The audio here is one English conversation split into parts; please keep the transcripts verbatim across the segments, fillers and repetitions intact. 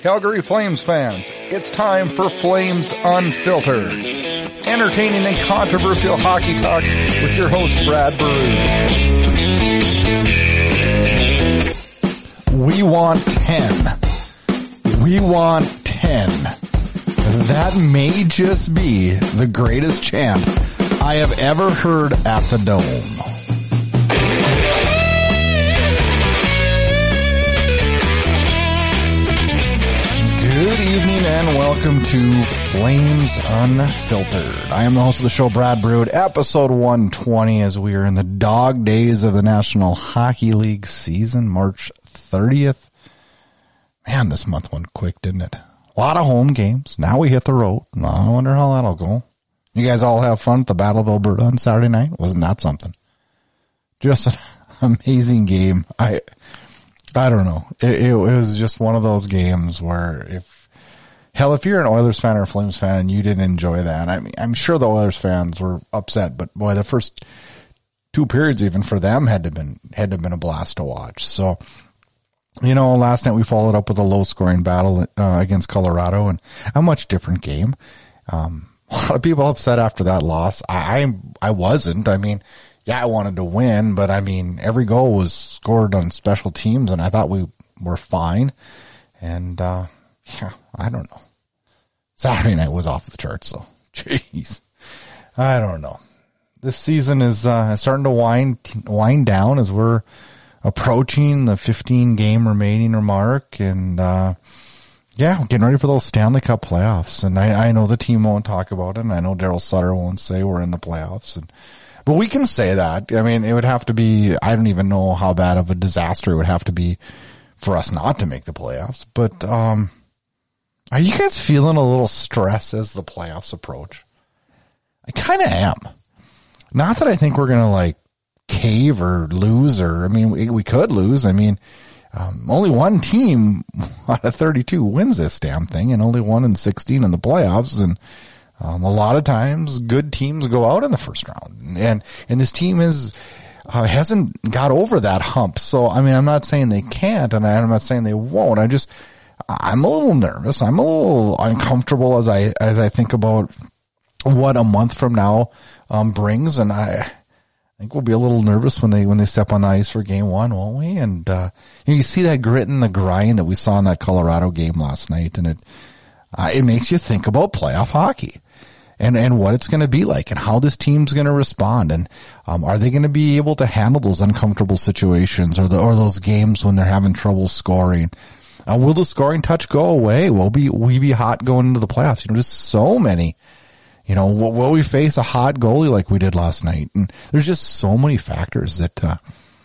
Calgary Flames fans, it's time for Flames Unfiltered. Entertaining and controversial hockey talk with your host, Brad Baroud. We want ten. We want ten. That may just be the greatest chant I have ever heard at the Dome. Good evening and welcome to Flames Unfiltered. I am the host of the show, Brad Baroud, episode one twenty, as we are in the dog days of the National Hockey League season, March thirtieth. Man, this month went quick, didn't it? A lot of home games. Now we hit the road. I wonder how that'll go. You guys all have fun at the Battle of Alberta on Saturday night? Wasn't that something? Just an amazing game. I... I don't know. It, it was just one of those games where if, hell, if you're an Oilers fan or a Flames fan and you didn't enjoy that, I mean, I'm sure the Oilers fans were upset, but boy, the first two periods even for them had to have been, had to have been a blast to watch. So, you know, last night we followed up with a low scoring battle, uh, against Colorado and a much different game. Um, a lot of people upset after that loss. I, I, I wasn't. I mean, yeah, I wanted to win, but I mean, every goal was scored on special teams, and I thought we were fine. And, uh, yeah, I don't know. Saturday night was off the charts, so, jeez. I don't know. This season is, uh, starting to wind, wind down as we're approaching the fifteen game remaining mark, and, uh, yeah, getting ready for those Stanley Cup playoffs. And I, I know the team won't talk about it, and I know Daryl Sutter won't say we're in the playoffs, and, but we can say that. I mean, it would have to be, I don't even know how bad of a disaster it would have to be for us not to make the playoffs. But, um, are you guys feeling a little stress as the playoffs approach? I kind of am. Not that I think we're going to like cave or lose or, I mean, we, we could lose. I mean, um, only one team out of thirty-two wins this damn thing, and only one in sixteen in the playoffs. And, Um, a lot of times good teams go out in the first round, and, and this team is, uh, hasn't got over that hump. So, I mean, I'm not saying they can't, and I'm not saying they won't. I just, I'm a little nervous. I'm a little uncomfortable as I, as I think about what a month from now, um, brings. And I, I think we'll be a little nervous when they, when they step on the ice for game one, won't we? And, uh, you know, you see that grit and the grind that we saw in that Colorado game last night, and it, uh, it makes you think about playoff hockey. And, and what it's going to be like and how this team's going to respond. And, um, are they going to be able to handle those uncomfortable situations or the, or those games when they're having trouble scoring? Uh, will the scoring touch go away? Will we, will we be hot going into the playoffs? You know, just so many, you know, will, will we face a hot goalie like we did last night? And there's just so many factors that, uh,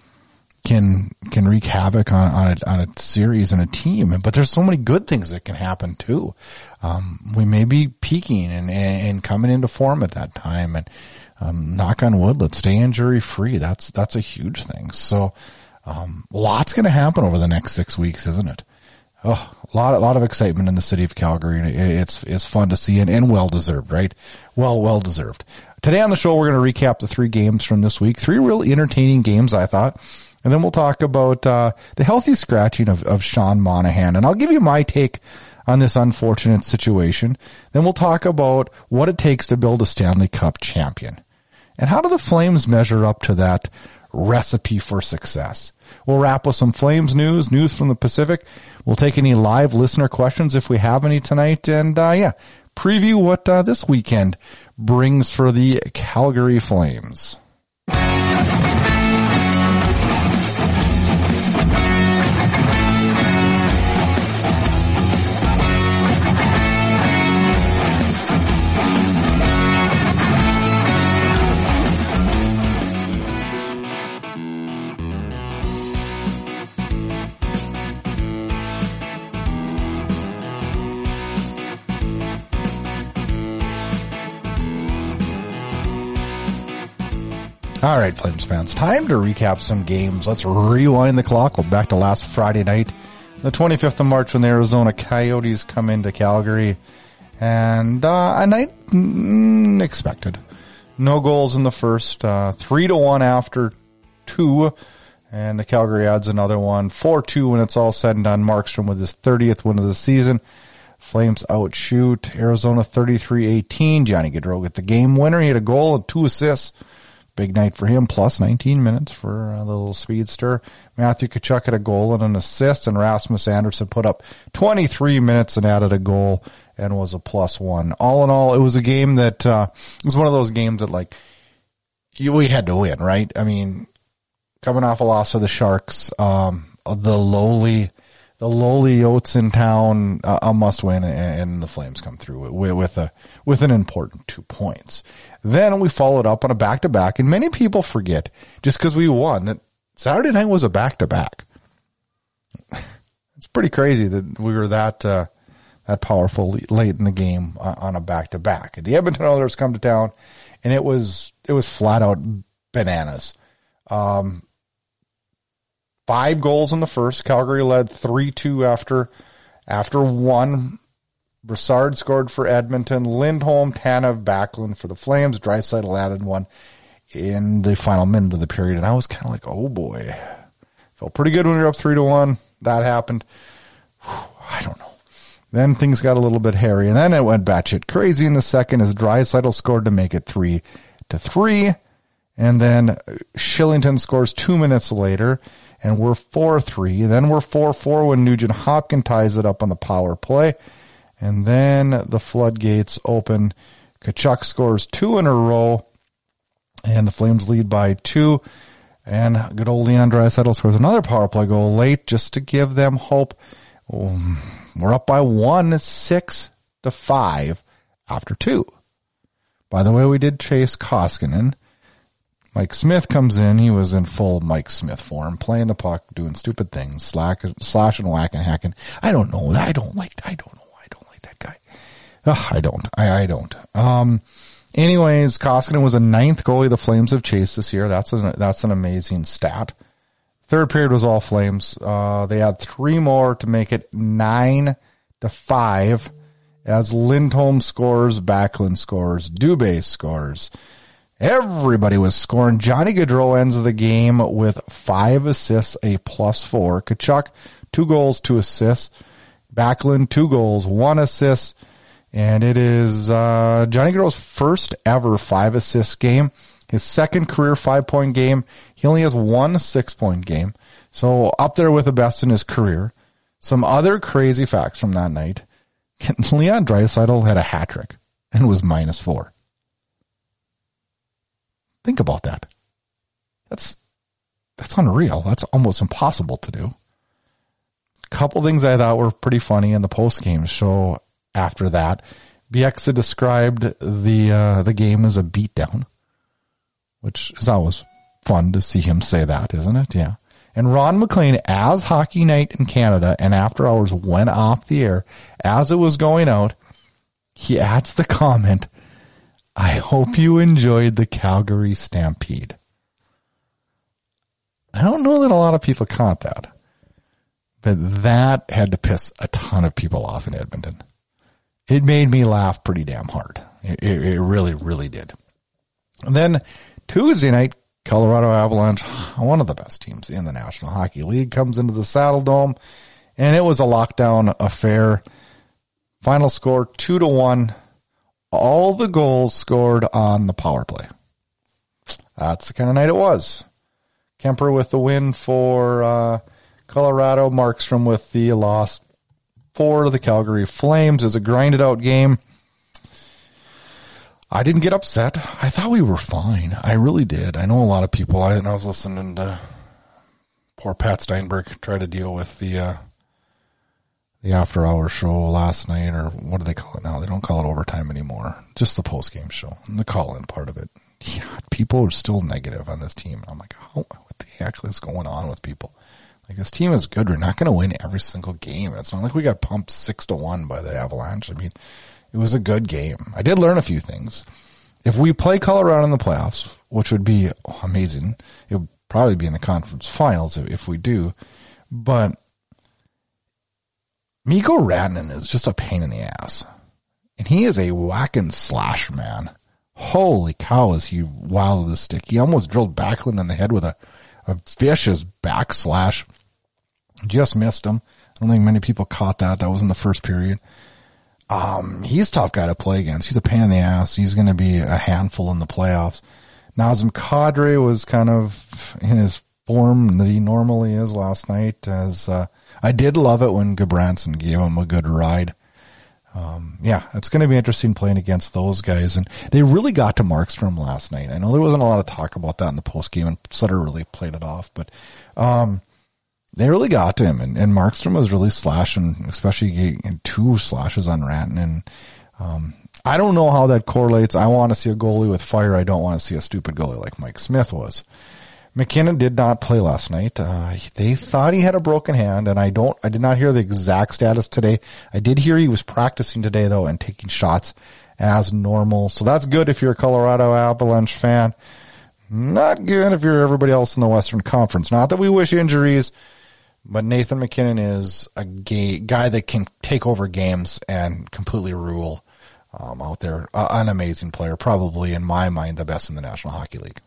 can, can wreak havoc on, on a, on a series and a team. But there's so many good things that can happen too. Um, we may be peaking and, and coming into form at that time, and, um, knock on wood, let's stay injury free. That's, that's a huge thing. So, um, lots going to happen over the next six weeks, isn't it? Oh, a lot, a lot of excitement in the city of Calgary. It's, it's fun to see and, and well deserved, right? Well, well deserved. Today on the show, we're going to recap the three games from this week. Three really entertaining games, I thought. And then we'll talk about, uh, the healthy scratching of, of Sean Monahan. And I'll give you my take on this unfortunate situation. Then we'll talk about what it takes to build a Stanley Cup champion. And how do the Flames measure up to that recipe for success? We'll wrap with some Flames news, news from the Pacific. We'll take any live listener questions if we have any tonight. And, uh, yeah, preview what, uh, this weekend brings for the Calgary Flames. All right, Flames fans, time to recap some games. Let's rewind the clock. We're back to last Friday night, the twenty-fifth of March, when the Arizona Coyotes come into Calgary. And uh, a night mm, expected. No goals in the first, uh, three to one after two. And the Calgary adds another one. four two when it's all said and done. Markstrom with his thirtieth win of the season. Flames outshoot Arizona thirty-three eighteen. Johnny Gaudreau get the game winner. He had a goal and two assists. Big night for him, plus nineteen minutes for a little speedster. Matthew Tkachuk had a goal and an assist, and Rasmus Anderson put up twenty-three minutes and added a goal and was a plus one. All in all, it was a game that, uh, it was one of those games that, like, you, we had to win, right? I mean, coming off a loss to the Sharks, um, the lowly, the lowly Yotes in town, uh, a must win, and, and the Flames come through with, with a, with an important two points. Then we followed up on a back-to-back, and many people forget, just because we won, that Saturday night was a back-to-back. It's pretty crazy that we were that uh, that powerful late in the game uh, on a back-to-back. The Edmonton Oilers come to town, and it was it was flat-out bananas. Um, five goals in the first. Calgary led three two after after one. Brassard scored for Edmonton. Lindholm, Tanev, Backlund for the Flames. Draisaitl added one in the final minute of the period. And I was kind of like, oh boy. Felt pretty good when we were up three to one. That happened. Whew, I don't know. Then things got a little bit hairy. And then it went batshit crazy in the second as Draisaitl scored to make it three to three. And then Shillington scores two minutes later. And we're four three. Then we're four four when Nugent Hopkins ties it up on the power play. And then the floodgates open. Tkachuk scores two in a row, and the Flames lead by two. And good old Leon Draisaitl scores another power play goal late just to give them hope. Um, we're up by one, six to five after two. By the way, we did chase Koskinen. Mike Smith comes in. He was in full Mike Smith form, playing the puck, doing stupid things, slack, slashing, whacking, hacking. I don't know. I don't like. I don't know. Guy. Ugh, I don't. I, I don't. Um, anyways, Koskinen was a ninth goalie the Flames have chased this year. That's an, that's an amazing stat. Third period was all Flames. Uh, they had three more to make it nine to five as Lindholm scores, Backlund scores, Dubé scores. Everybody was scoring. Johnny Gaudreau ends the game with five assists, a plus four. Tkachuk, two goals, two assists. Backlund, two goals, one assist, and it is uh, Johnny Gaudreau's first ever five assist game. His second career five point game. He only has one six point game, so up there with the best in his career. Some other crazy facts from that night: Leon Draisaitl had a hat trick and was minus four. Think about that. That's that's unreal. That's almost impossible to do. Couple things I thought were pretty funny in the post-game show after that. Bieksa described the uh, the game as a beatdown, which is always fun to see him say that, isn't it? Yeah. And Ron MacLean, as Hockey Night in Canada and After Hours went off the air, as it was going out, he adds the comment, "I hope you enjoyed the Calgary Stampede." I don't know that a lot of people caught that. But that had to piss a ton of people off in Edmonton. It made me laugh pretty damn hard. It, it, it really, really did. And then Tuesday night, Colorado Avalanche, one of the best teams in the National Hockey League, comes into the Saddle Dome, and it was a lockdown affair. Final score, two to one. All the goals scored on the power play. That's the kind of night it was. Kemper with the win for uh, Colorado. Markstrom with the loss for the Calgary Flames. It was a grinded out game. I didn't get upset. I thought we were fine. I really did. I know a lot of people. I, I was listening to poor Pat Steinberg try to deal with the uh, the after hour show last night, or what do they call it now? They don't call it overtime anymore. Just the post game show and the call in part of it. Yeah, people are still negative on this team. And I'm like, oh, what the heck is going on with people? Like, this team is good. We're not going to win every single game. It's not like we got pumped six to one by the Avalanche. I mean, it was a good game. I did learn a few things. If we play Colorado in the playoffs, which would be amazing, it would probably be in the conference finals if we do. But Mikko Rantanen is just a pain in the ass. And he is a whack and slash man. Holy cow, is he wild with the stick. He almost drilled Backlund in the head with a, a vicious backslash. Just missed him. I don't think many people caught that. That was in the first period. Um, he's a tough guy to play against. He's a pain in the ass. He's going to be a handful in the playoffs. Nazem Kadri was kind of in his form that he normally is last night. As uh, I did love it when Gudbranson gave him a good ride. Um, yeah, it's going to be interesting playing against those guys. And they really got to Markstrom last night. I know there wasn't a lot of talk about that in the post game, and Sutter really played it off, but um, they really got to him. And, and Markstrom was really slashing, especially getting two slashes on Rantanen. And um, I don't know how that correlates. I want to see a goalie with fire. I don't want to see a stupid goalie like Mike Smith was. McKinnon did not play last night. Uh, they thought he had a broken hand, and I don't, I did not hear the exact status today. I did hear he was practicing today though and taking shots as normal. So that's good if you're a Colorado Avalanche fan. Not good if you're everybody else in the Western Conference. Not that we wish injuries, but Nathan McKinnon is a gay, guy that can take over games and completely rule um, out there. Uh, an amazing player, probably in my mind the best in the National Hockey League.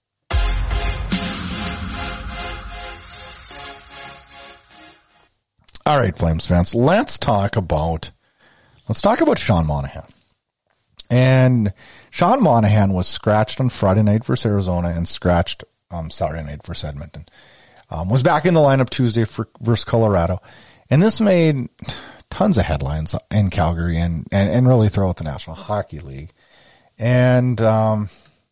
All right, Flames fans, let's talk about, let's talk about Sean Monahan. And Sean Monahan was scratched on Friday night versus Arizona and scratched um, Saturday night versus Edmonton. Um, was back in the lineup Tuesday for versus Colorado. And this made tons of headlines in Calgary and, and, and really throughout the National Hockey League. And, um,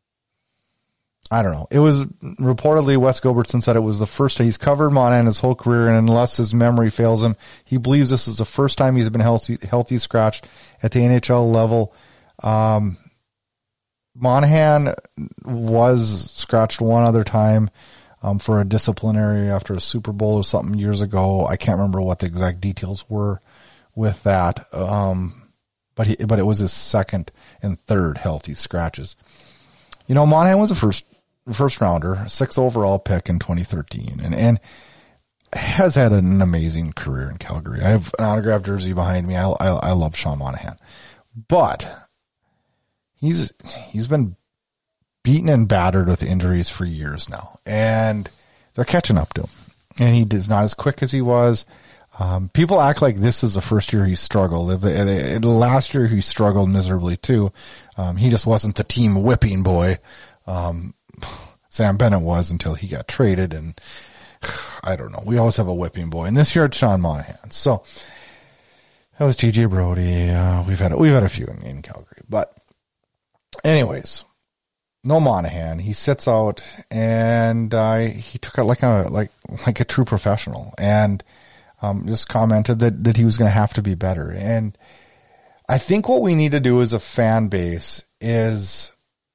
I don't know. It was reportedly Wes Gilbertson said it was the first he's covered Monahan his whole career, and unless his memory fails him, he believes this is the first time he's been healthy, healthy scratched at the N H L level. Um, Monahan was scratched one other time, um, for a disciplinary after a Super Bowl or something years ago. I can't remember what the exact details were with that. Um, but he, but it was his second and third healthy scratches. You know, Monahan was a first, first rounder, sixth overall pick in twenty thirteen, and, and has had an amazing career in Calgary. I have an autographed jersey behind me. I, I, I love Sean Monahan, but he's, he's been beaten and battered with injuries for years now, and they're catching up to him, and he is not as quick as he was. Um, people act like this is the first year he struggled. The last year he struggled miserably too. Um, he just wasn't the team whipping boy. Um, Sam Bennett was until he got traded, and I don't know. We always have a whipping boy, and this year it's Sean Monahan. So that was T J Brody. Uh, we've had, we've had a few in, in Calgary, but anyways, no Monahan. He sits out, and, uh, he took it like a, like, like a true professional, and, um, just commented that, that he was going to have to be better. And I think what we need to do as a fan base is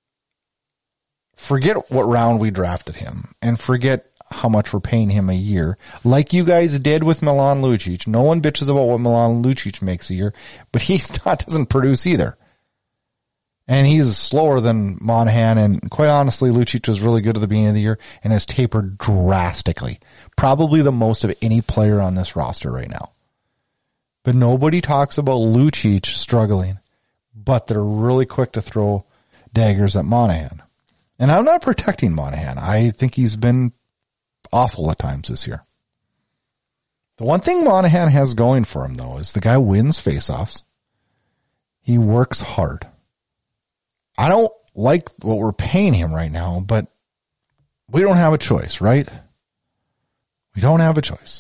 forget what round we drafted him and forget how much we're paying him a year, like you guys did with Milan Lucic. No one bitches about what Milan Lucic makes a year, but he's not, doesn't produce either. And he's slower than Monahan, and quite honestly, Lucic was really good at the beginning of the year and has tapered drastically. Probably the most of any player on this roster right now. But nobody talks about Lucic struggling, but they're really quick to throw daggers at Monahan. And I'm not protecting Monahan. I think he's been awful at times this year. The one thing Monahan has going for him, though, is the guy wins faceoffs. He works hard. I don't like what we're paying him right now, but we don't have a choice, right? We don't have a choice.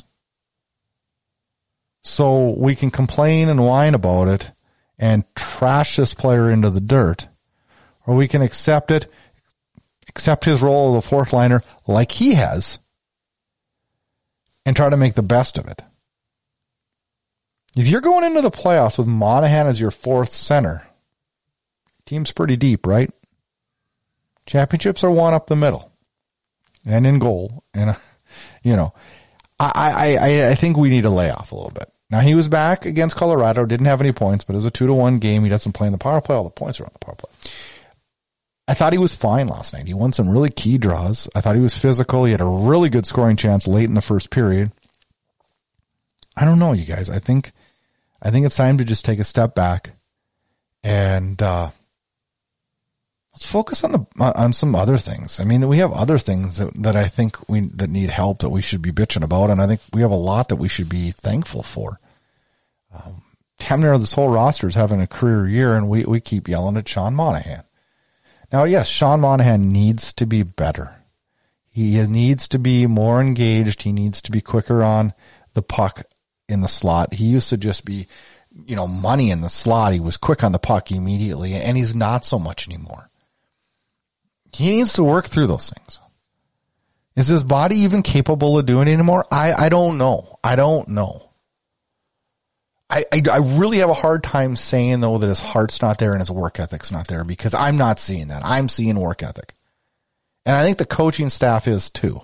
So we can complain and whine about it and trash this player into the dirt, or we can accept it, accept his role as a fourth liner like he has, and try to make the best of it. If you're going into the playoffs with Monahan as your fourth center, team's pretty deep, right? Championships are won up the middle and in goal. And, uh, you know, I, I, I think we need to lay off a little bit. Now, he was back against Colorado, didn't have any points, but it was a two to one game. He doesn't play in the power play. All the points are on the power play. I thought he was fine last night. He won some really key draws. I thought he was physical. He had a really good scoring chance late in the first period. I don't know, you guys. I think, I think it's time to just take a step back and, uh, let's focus on the, on some other things. I mean, we have other things that, that I think we, that need help that we should be bitching about. And I think we have a lot that we should be thankful for. Um, damn near this whole roster is having a career year, and we, we keep yelling at Sean Monahan. Now, yes, Sean Monahan needs to be better. He needs to be more engaged. He needs to be quicker on the puck in the slot. He used to just be, you know, money in the slot. He was quick on the puck immediately, and he's not so much anymore. He needs to work through those things. Is his body even capable of doing it anymore? I, I don't know. I don't know. I, I, I really have a hard time saying, though, that his heart's not there and his work ethic's not there, because I'm not seeing that. I'm seeing work ethic. And I think the coaching staff is too.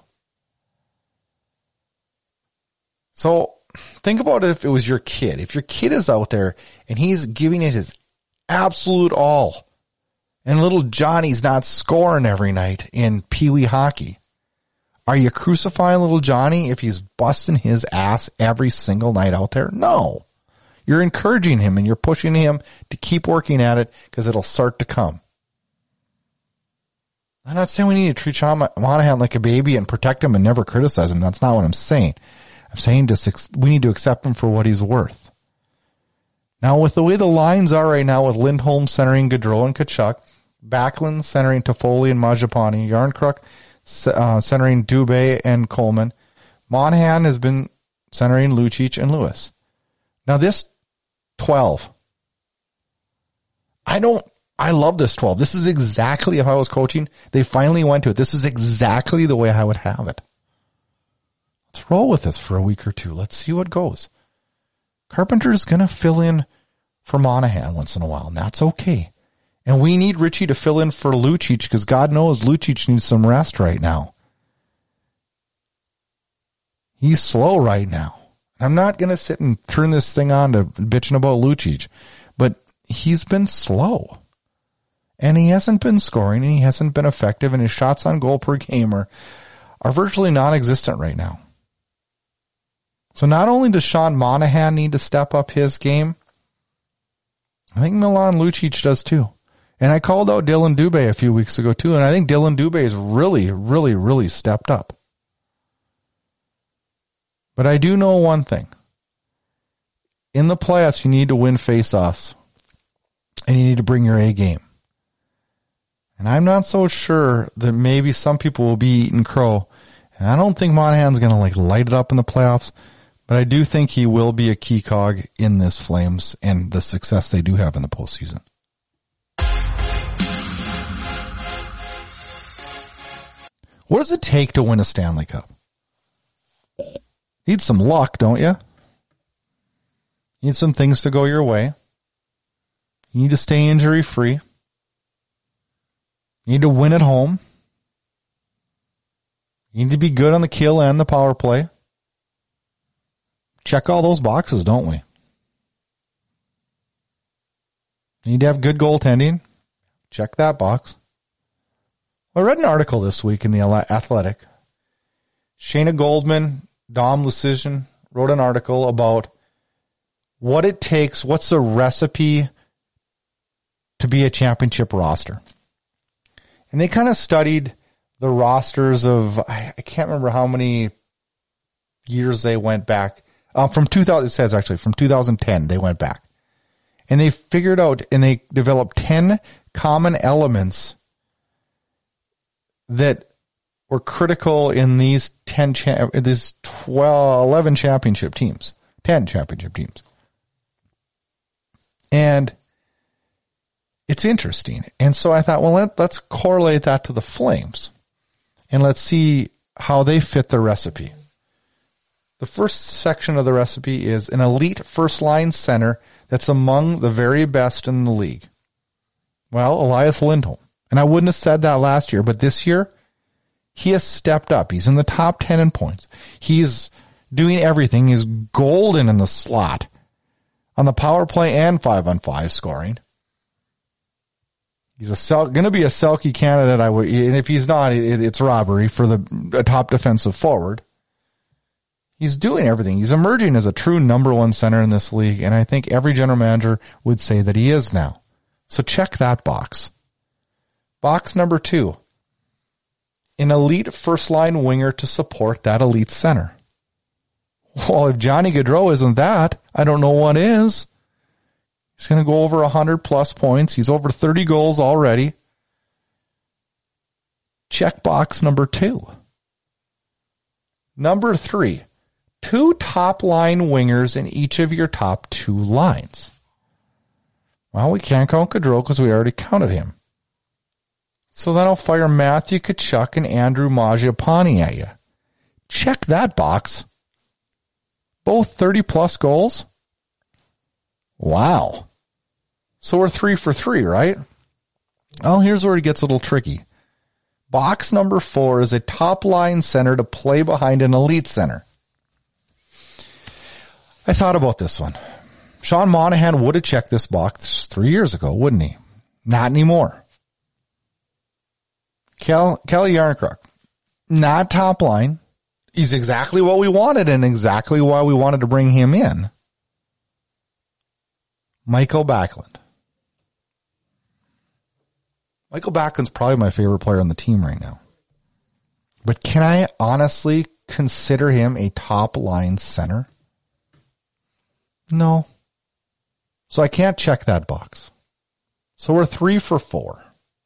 So think about it if it was your kid. If your kid is out there and he's giving it his absolute all, and little Johnny's not scoring every night in Pee Wee hockey, are you crucifying little Johnny if he's busting his ass every single night out there? No. You're encouraging him and you're pushing him to keep working at it, because it'll start to come. I'm not saying we need to treat Sean Monahan like a baby and protect him and never criticize him. That's not what I'm saying. I'm saying to, we need to accept him for what he's worth. Now, with the way the lines are right now, with Lindholm centering Gaudreau and Tkachuk, Backlund centering Toffoli and Mangiapane, Yarncrook uh, centering Dubé and Coleman, Monahan has been centering Lucic and Lewis. Now, this twelve, I don't, I love this twelve. This is exactly how I was coaching. They finally went to it. This is exactly the way I would have it. Let's roll with this for a week or two. Let's see what goes. Carpenter's going to fill in for Monahan once in a while, and that's okay. And we need Richie to fill in for Lucic, because God knows Lucic needs some rest right now. He's slow right now. I'm not going to sit and turn this thing on to bitching about Lucic, but he's been slow. And he hasn't been scoring, and he hasn't been effective, and his shots on goal per game are, are virtually non-existent right now. So not only does Sean Monahan need to step up his game, I think Milan Lucic does too. And I called out Dylan Dubé a few weeks ago too, and I think Dylan Dubé has really, really, really stepped up. But I do know one thing. In the playoffs, you need to win face-offs, and you need to bring your A game. And I'm not so sure that maybe some people will be eating crow. And I don't think Monahan's going to like light it up in the playoffs, but I do think he will be a key cog in this Flames and the success they do have in the postseason. What does it take to win a Stanley Cup? Need some luck, don't you? Need some things to go your way. You need to stay injury free. You need to win at home. You need to be good on the kill and the power play. Check all those boxes, don't we? You need to have good goaltending. Check that box. I read an article this week in the Athletic. Shayna Goldman, Dom Lucian wrote an article about what it takes, what's the recipe to be a championship roster. And they kind of studied the rosters of, I can't remember how many years they went back. Um, from two thousand, it says actually from two thousand ten, they went back. And they figured out and they developed ten common elements that were critical in these ten, cha- these twelve, eleven championship teams, ten championship teams. And it's interesting. And so I thought, well, let, let's correlate that to the Flames and let's see how they fit the recipe. The first section of the recipe is an elite first line center that's among the very best in the league. Well, Elias Lindholm. And I wouldn't have said that last year, but this year he has stepped up. He's in the top ten in points. He's doing everything. He's golden in the slot on the power play and five on five scoring. He's a Sel- going to be a Selke candidate. I would, and if he's not, it, it's robbery for the a top defensive forward. He's doing everything. He's emerging as a true number one center in this league, and I think every general manager would say that he is now. So check that box. Box number two, an elite first-line winger to support that elite center. Well, if Johnny Gaudreau isn't that, I don't know what is. He's going to go over one hundred plus points. He's over thirty goals already. Check box number two. Number three, two top-line wingers in each of your top two lines. Well, we can't count Gaudreau because we already counted him. So then I'll fire Matthew Tkachuk and Andrew Mangiapane at you. Check that box. Both thirty-plus goals. Wow. So we're three for three, right? Well, here's where it gets a little tricky. Box number four is a top-line center to play behind an elite center. I thought about this one. Sean Monahan would have checked this box three years ago, wouldn't he? Not anymore. Kel, Kelly Yarncroc, not top line. He's exactly what we wanted and exactly why we wanted to bring him in. Michael Backlund. Michael Backlund's probably my favorite player on the team right now. But can I honestly consider him a top line center? No. So I can't check that box. So we're three for four.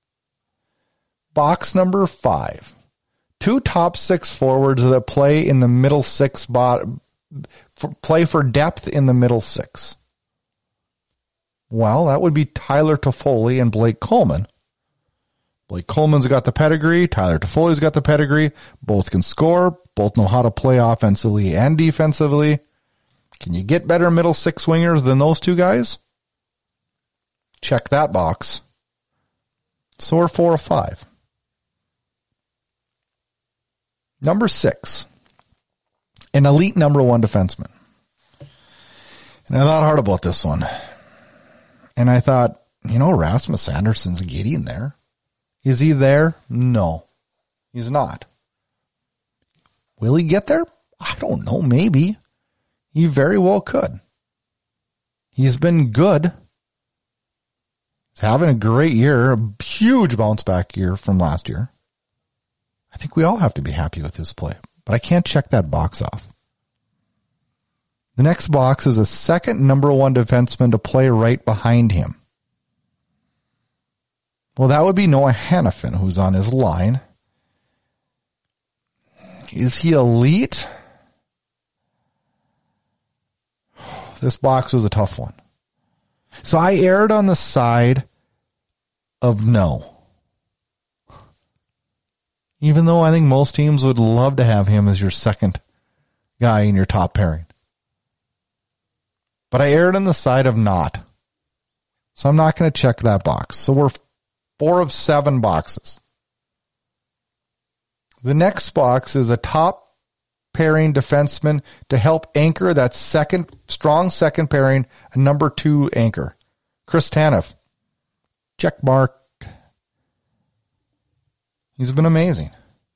Box number five. Two top six forwards that play in the middle six, bot, for, play for depth in the middle six. Well, that would be Tyler Toffoli and Blake Coleman. Blake Coleman's got the pedigree. Tyler Toffoli's got the pedigree. Both can score. Both know how to play offensively and defensively. Can you get better middle six wingers than those two guys? Check that box. So we're four or five. Number six, an elite number one defenseman. And I thought hard about this one. And I thought, you know, Rasmus Anderson's getting there. Is he there? No, he's not. Will he get there? I don't know. Maybe. He very well could. He's been good. He's having a great year, a huge bounce back year from last year. I think we all have to be happy with his play, but I can't check that box off. The next box is a second number one defenseman to play right behind him. Well, that would be Noah Hanifin, who's on his line. Is he elite? This box was a tough one. So I erred on the side of no. Even though I think most teams would love to have him as your second guy in your top pairing. But I erred on the side of not. So I'm not going to check that box. So we're four of seven boxes. The next box is a top pairing defenseman to help anchor that second, strong second pairing, a number two anchor. Chris Tanev. Check mark. He's been amazing.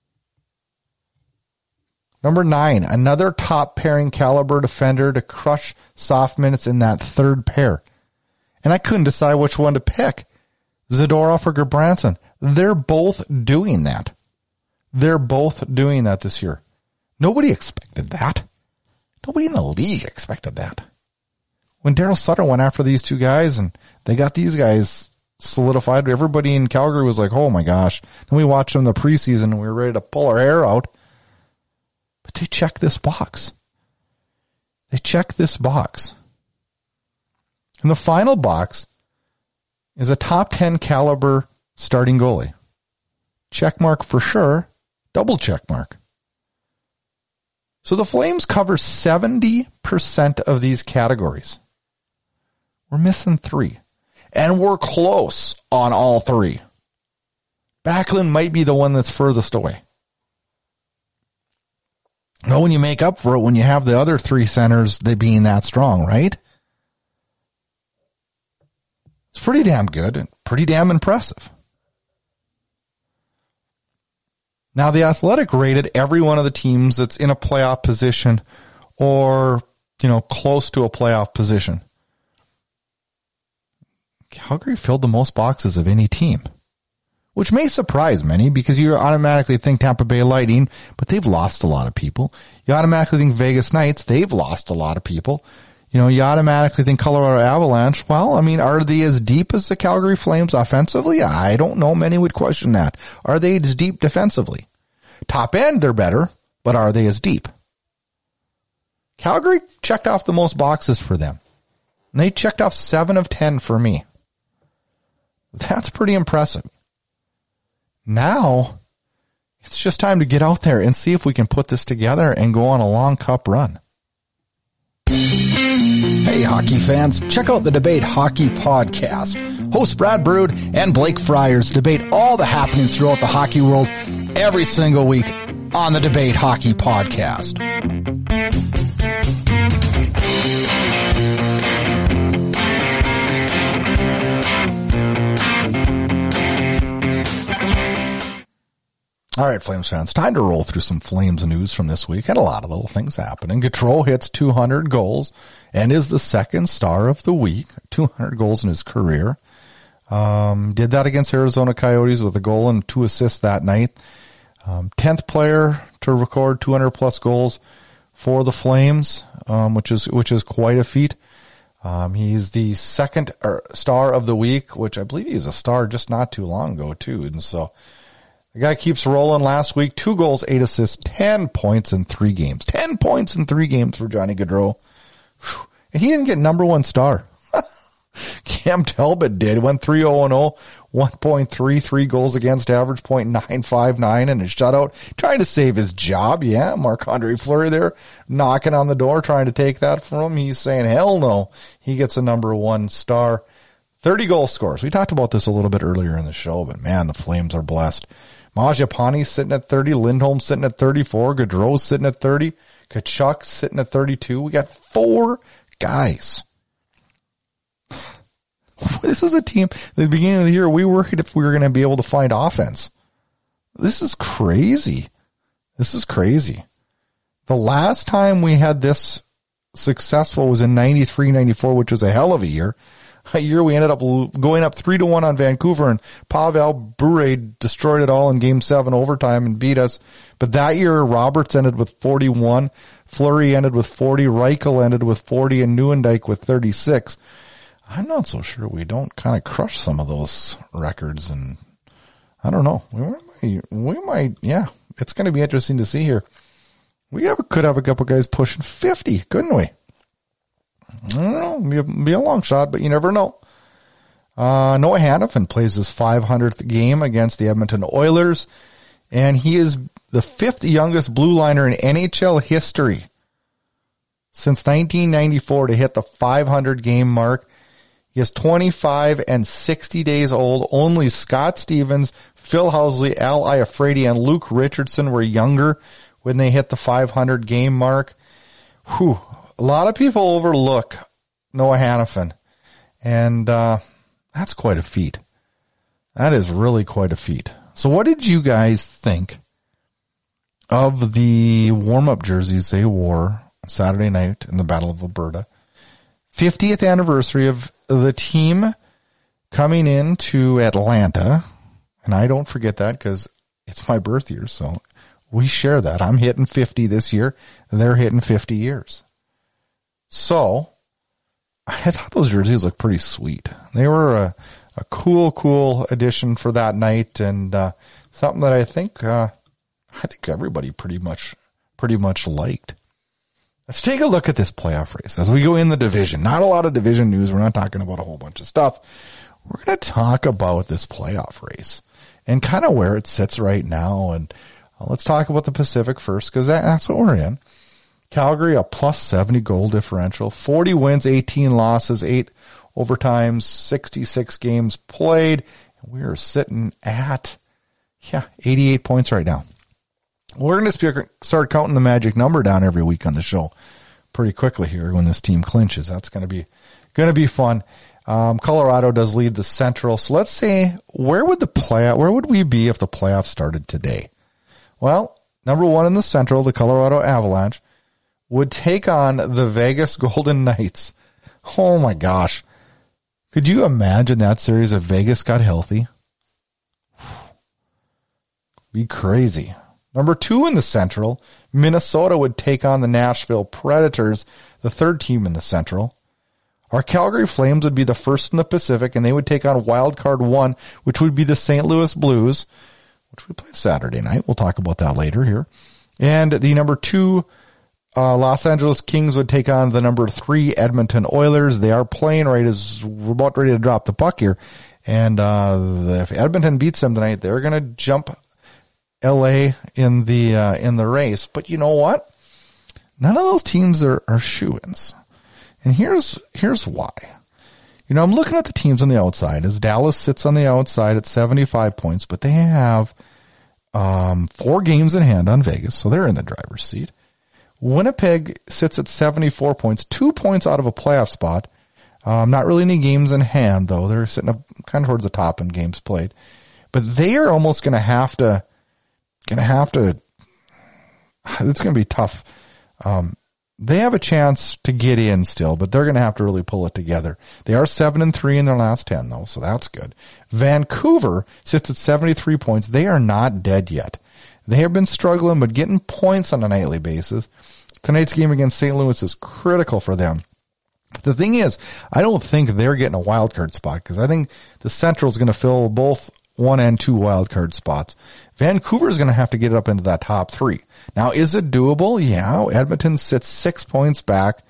Number nine, another top pairing caliber defender to crush soft minutes in that third pair. And I couldn't decide which one to pick. Zadorov or Gudbranson. They're both doing that. They're both doing that this year. Nobody expected that. Nobody in the league expected that. When Daryl Sutter went after these two guys and they got these guys solidified, everybody in Calgary was like, oh my gosh. Then we watched them in the preseason and we were ready to pull our hair out. But they check this box. They check this box. And the final box is a top ten caliber starting goalie. Check mark for sure. Double check mark. So the Flames cover seventy percent of these categories. We're missing three. And we're close on all three. Backlund might be the one that's furthest away. No, when you make up for it, when you have the other three centers, they being that strong, right? It's pretty damn good and pretty damn impressive. Now, the Athletic rated every one of the teams that's in a playoff position or, you know, close to a playoff position. Calgary filled the most boxes of any team, which may surprise many because you automatically think Tampa Bay Lightning, but they've lost a lot of people. You automatically think Vegas Knights, they've lost a lot of people. You know, you automatically think Colorado Avalanche. Well, I mean, are they as deep as the Calgary Flames offensively? I don't know. Many would question that. Are they as deep defensively? Top end, they're better, but are they as deep? Calgary checked off the most boxes for them. And they checked off seven of ten for me. That's pretty impressive. Now, it's just time to get out there and see if we can put this together and go on a long cup run. Hey, hockey fans, check out the Debate Hockey Podcast. Hosts Brad Brood and Blake Friars debate all the happenings throughout the hockey world every single week on the Debate Hockey Podcast. All right, Flames fans, time to roll through some Flames news from this week. Had a lot of little things happening. Gaudreau hits two hundred goals and is the second star of the week. two hundred goals in his career. Um, did that against Arizona Coyotes with a goal and two assists that night. Um, tenth player to record two hundred plus goals for the Flames, um, which is which is quite a feat. Um, he's the second er, star of the week, which I believe he was a star just not too long ago too, and so. The guy keeps rolling. Last week, two goals, eight assists, ten points in three games. Ten points in three games for Johnny Gaudreau. And he didn't get number one star. Cam Talbot did. Went three oh and oh, one point three three goals against average, point nine five nine, and a shutout. Trying to save his job. Yeah, Marc-Andre Fleury there knocking on the door, trying to take that from him. He's saying, hell no. He gets a number one star. thirty goal scores. We talked about this a little bit earlier in the show, but man, the Flames are blessed. Mangiapane's sitting at thirty, Lindholm's sitting at thirty-four, Gaudreau's sitting at thirty, Tkachuk's sitting at thirty-two. We got four guys. This is a team, at the beginning of the year, we worried if we were going to be able to find offense. This is crazy. This is crazy. The last time we had this successful was in ninety-three ninety-four, which was a hell of a year. A year we ended up going up three to one on Vancouver, and Pavel Bure destroyed it all in game seven overtime and beat us. But that year, Roberts ended with forty-one, Fleury ended with forty, Reichel ended with forty, and Neuendijk with thirty-six. I'm not so sure we don't kind of crush some of those records, and I don't know. We might, we might yeah, it's going to be interesting to see here. We have, could have a couple guys pushing fifty, couldn't we? I don't know, be a, be a long shot, but you never know. Uh, Noah Hanifin plays his five hundredth game against the Edmonton Oilers, and he is the fifth youngest blue liner in N H L history since nineteen ninety-four to hit the five hundred game mark. He is twenty-five and sixty days old. Only Scott Stevens, Phil Housley, Al Iafrate, and Luke Richardson were younger when they hit the five hundred game mark. Whew. A lot of people overlook Noah Hanifin, and uh, that's quite a feat. That is really quite a feat. So what did you guys think of the warm-up jerseys they wore Saturday night in the Battle of Alberta? fiftieth anniversary of the team coming into Atlanta, and I don't forget that because it's my birth year, so we share that. I'm hitting fifty this year, and they're hitting fifty years. So, I thought those jerseys looked pretty sweet. They were a, a cool, cool addition for that night, and uh, something that I think uh, I think everybody pretty much pretty much liked. Let's take a look at this playoff race as we go in the division. Not a lot of division news. We're not talking about a whole bunch of stuff. We're going to talk about this playoff race and kind of where it sits right now. And uh, let's talk about the Pacific first, because that, that's what we're in. Calgary, a plus seventy goal differential, forty wins, eighteen losses, eight overtimes, sixty-six games played. We are sitting at, yeah, eighty-eight points right now. We're going to start counting the magic number down every week on the show pretty quickly here when this team clinches. That's going to be, going to be fun. Um, Colorado does lead the Central. So let's say, where would the play, where would we be if the playoffs started today? Well, number one in the Central, the Colorado Avalanche, would take on the Vegas Golden Knights. Oh my gosh. Could you imagine that series if Vegas got healthy? Be crazy. Number two in the Central, Minnesota would take on the Nashville Predators, the third team in the Central. Our Calgary Flames would be the first in the Pacific, and they would take on Wild Card one, which would be the Saint Louis Blues, which we play Saturday night. We'll talk about that later here. And the number two uh, Los Angeles Kings would take on the number three Edmonton Oilers. They are playing right as we're about ready to drop the puck here. And uh, the, if Edmonton beats them tonight, they're going to jump L A in the uh, in the race. But you know what? None of those teams are, are shoo-ins. And here's here's why. You know, I'm looking at the teams on the outside as Dallas sits on the outside at seventy-five points, but they have um, four games in hand on Vegas, so they're in the driver's seat. Winnipeg sits at seventy-four points, two points out of a playoff spot. Um, not really any games in hand, though. They're sitting up kind of towards the top in games played. But they are almost going to have to, going to have to, it's going to be tough. Um, They have a chance to get in still, but they're going to have to really pull it together. They are seven and three in their last ten, though, so that's good. Vancouver sits at seventy-three points. They are not dead yet. They have been struggling, but getting points on a nightly basis. Tonight's game against Saint Louis is critical for them. But the thing is, I don't think they're getting a wild card spot because I think the Central is going to fill both one and two wild card spots. Vancouver is going to have to get it up into that top three. Now, is it doable? Yeah. Edmonton sits six points back.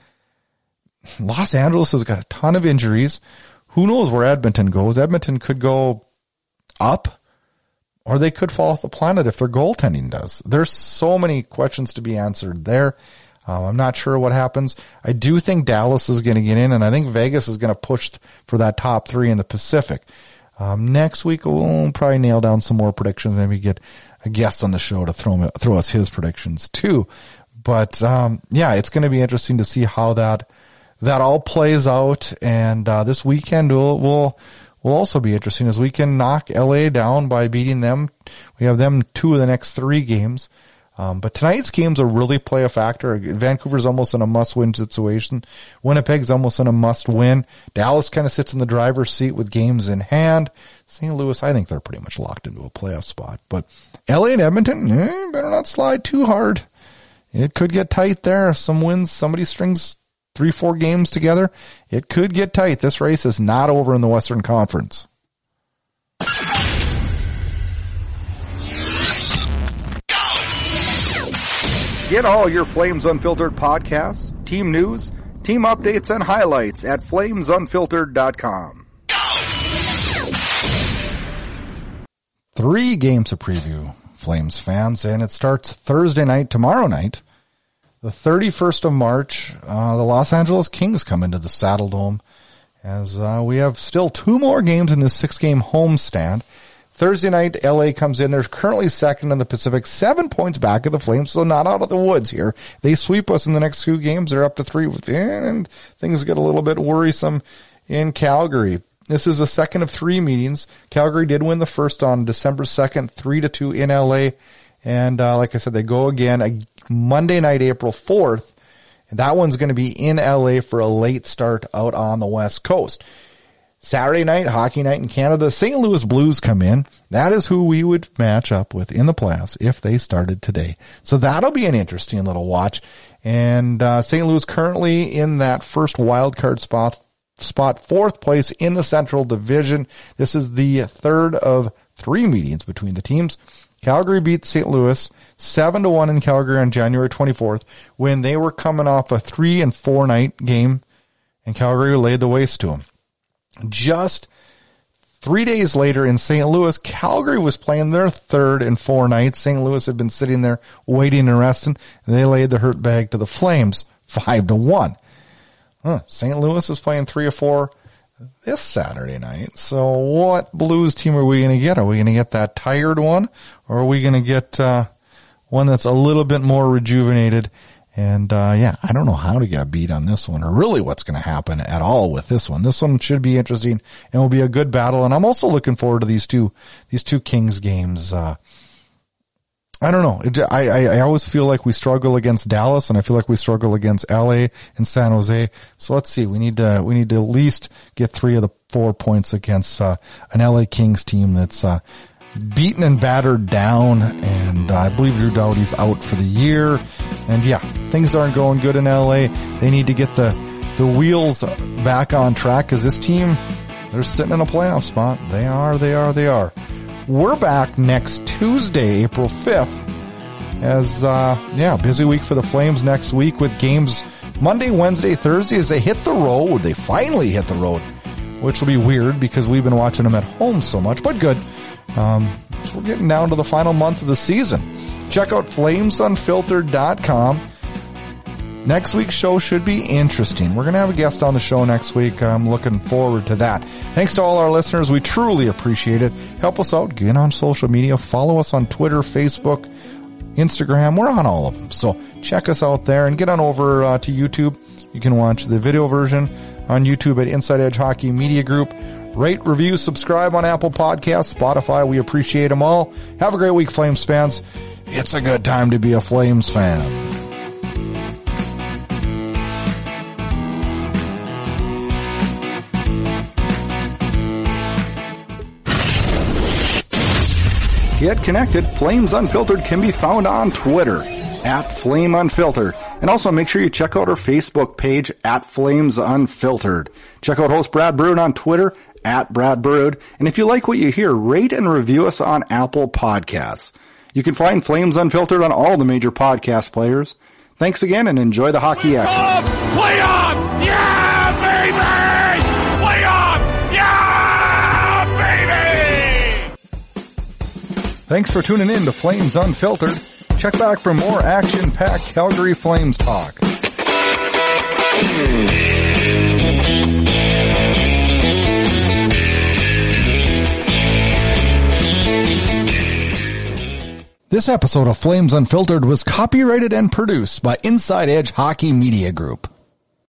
Los Angeles has got a ton of injuries. Who knows where Edmonton goes? Edmonton could go up, or they could fall off the planet if their goaltending does. There's so many questions to be answered there. Um, I'm not sure what happens. I do think Dallas is going to get in, and I think Vegas is going to push for that top three in the Pacific. Um, next week, we'll probably nail down some more predictions. Maybe get a guest on the show to throw throw us his predictions too. But um, yeah, it's going to be interesting to see how that that all plays out. And uh, this weekend will will will also be interesting as we can knock L A down by beating them. We have them two of the next three games. Um, but tonight's games will really play a factor. Vancouver's almost in a must-win situation. Winnipeg's almost in a must-win. Dallas kind of sits in the driver's seat with games in hand. Saint Louis, I think they're pretty much locked into a playoff spot. But L A and Edmonton, eh, better not slide too hard. It could get tight there. Some wins, somebody strings three, four games together. It could get tight. This race is not over in the Western Conference. Get all your Flames Unfiltered podcasts, team news, team updates, and highlights at flames unfiltered dot com. Three games to preview, Flames fans, and it starts Thursday night, tomorrow night, the thirty-first of March. Uh, the Los Angeles Kings come into the Saddle Dome as uh, we have still two more games in this six-game homestand. Thursday night, L A comes in. They're currently second in the Pacific, seven points back of the Flames, so not out of the woods here. They sweep us in the next two games. They're up to three, and things get a little bit worrisome in Calgary. This is the second of three meetings. Calgary did win the first on December second, three to two in L A, and uh, like I said, they go again a Monday night, April fourth, and that one's going to be in L A for a late start out on the West Coast. Saturday night, hockey night in Canada, Saint Louis Blues come in. That is who we would match up with in the playoffs if they started today. So that'll be an interesting little watch. And uh, Saint Louis currently in that first wild card spot, spot fourth place in the Central Division. This is the third of three meetings between the teams. Calgary beat Saint Louis seven to one in Calgary on January twenty-fourth when they were coming off a three and four night game, and Calgary laid the waste to them. Just three days later in Saint Louis, Calgary was playing their third and four nights. Saint Louis had been sitting there waiting and resting, and they laid the hurt bag to the Flames, five to one. Huh. Saint Louis is playing three or four this Saturday night. So what Blues team are we going to get? Are we going to get that tired one, or are we going to get uh, one that's a little bit more rejuvenated? And, uh, yeah, I don't know how to get a beat on this one or really what's going to happen at all with this one. This one should be interesting and will be a good battle. And I'm also looking forward to these two, these two Kings games. Uh, I don't know. It, I, I, I always feel like we struggle against Dallas, and I feel like we struggle against L A and San Jose. So let's see. We need to, we need to at least get three of the four points against, uh, an L A Kings team that's, uh, beaten and battered down, and uh, I believe Drew Doughty's out for the year. And yeah, things aren't going good in L A. They need to get the, the wheels back on track, because this team, they're sitting in a playoff spot. They are, they are, they are. We're back next Tuesday, April fifth, as, uh, yeah, busy week for the Flames next week with games Monday, Wednesday, Thursday as they hit the road. They finally hit the road, which will be weird because we've been watching them at home so much, but good. Um, so we're getting down to the final month of the season. Check out flames unfiltered dot com. Next week's show should be interesting. We're going to have a guest on the show next week. I'm looking forward to that. Thanks to all our listeners. We truly appreciate it. Help us out. Get on social media. Follow us on Twitter, Facebook, Instagram. We're on all of them. So check us out there and get on over uh, to YouTube. You can watch the video version on YouTube at Inside Edge Hockey Media Group. Rate, review, subscribe on Apple Podcasts, Spotify. We appreciate them all. Have a great week, Flames fans. It's a good time to be a Flames fan. Get connected. Flames Unfiltered can be found on Twitter at Flame Unfiltered. And also make sure you check out our Facebook page at Flames Unfiltered. Check out host Brad Brood on Twitter at Brad Brood. And if you like what you hear, rate and review us on Apple Podcasts. You can find Flames Unfiltered on all the major podcast players. Thanks again and enjoy the hockey action. Play on! Yeah, baby! Play on! Yeah, baby! Thanks for tuning in to Flames Unfiltered. Check back for more action-packed Calgary Flames talk. This episode of Flames Unfiltered was copyrighted and produced by Inside Edge Hockey Media Group.